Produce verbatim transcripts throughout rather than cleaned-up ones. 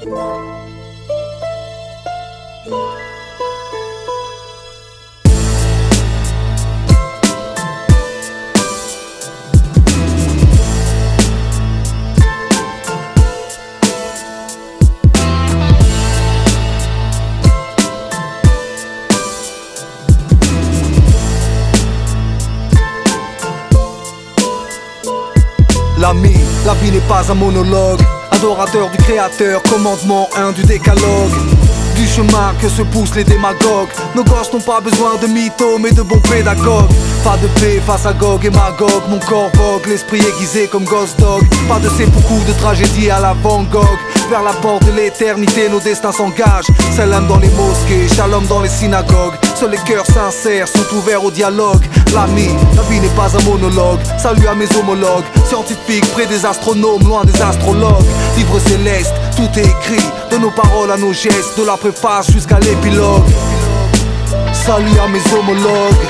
L'ami, la vie n'est pas un monologue. Adorateur du créateur, commandement un du décalogue. Du chemin que se poussent les démagogues. Nos gosses n'ont pas besoin de mythos mais de bons pédagogues. Pas de paix face à Gog et Magog. Mon corps vogue, l'esprit aiguisé comme Ghost Dog. Pas de ces beaucoup de tragédies à la Van Gogh. Vers la porte de l'éternité, nos destins s'engagent. Salam dans les mosquées, shalom dans les synagogues. Seuls les cœurs sincères sont ouverts au dialogue. L'ami, la vie n'est pas un monologue. Salut à mes homologues, scientifiques près des astronomes, loin des astrologues. Livre céleste, tout est écrit. De nos paroles à nos gestes, de la préface jusqu'à l'épilogue. Salut à mes homologues.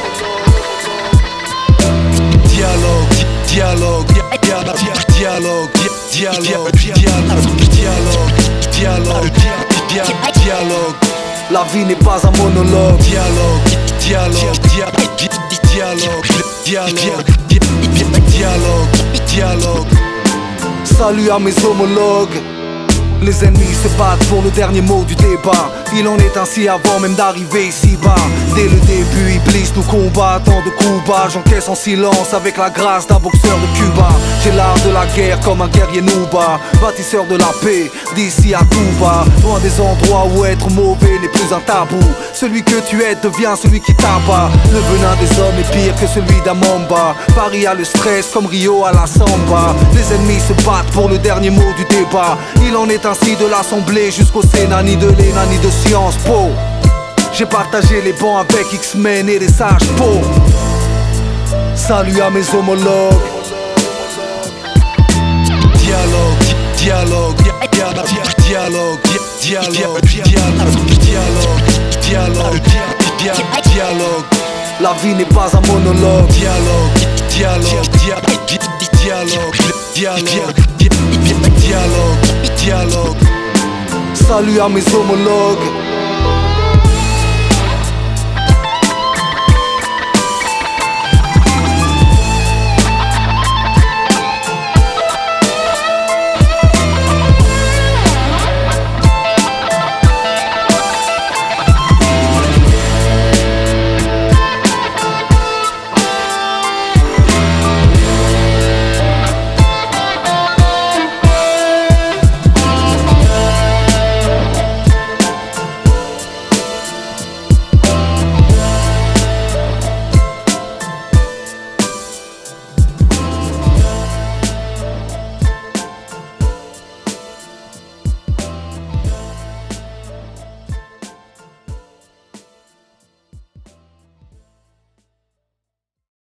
Dialogue, dialogue, dialogue, dialogue, dialogue, dialogue, dialogue, dialogue, dialogue. La vie n'est pas un monologue. Dialogue, dialogue, dialogue, dialogue, dialogue, dialogue. Salut à mes homologues. Les ennemis se battent pour le dernier mot du débat. Il en est ainsi avant même d'arriver ici-bas. Dès le début, Iblis nous combat. Tant de coups bas, j'encaisse en silence avec la grâce d'un boxeur de Cuba. J'ai l'art de la guerre comme un guerrier Nouba, bâtisseur de la paix, d'ici à Touba. Loin des endroits où être mauvais n'est plus un tabou. Celui que tu es devient celui qui t'abat. Le venin des hommes est pire que celui d'un Mamba. Paris a le stress comme Rio à la samba. Les ennemis se battent pour le dernier mot du débat. Il en est ainsi de l'Assemblée jusqu'au Sénat. Ni de l'E N A ni de Sciences Po. J'ai partagé les bancs avec X-Men et les sages Po. Salut à mes homologues. Dialogue, dialogue, dialogue, dialogue, dialogue, dialogue, dialogue, dialogue, dialogue. La vie n'est pas un monologue. Dialogue, dialogue, dialogue, dialogue, dialogue, dialogue, dialogue. Salut à mes homologues.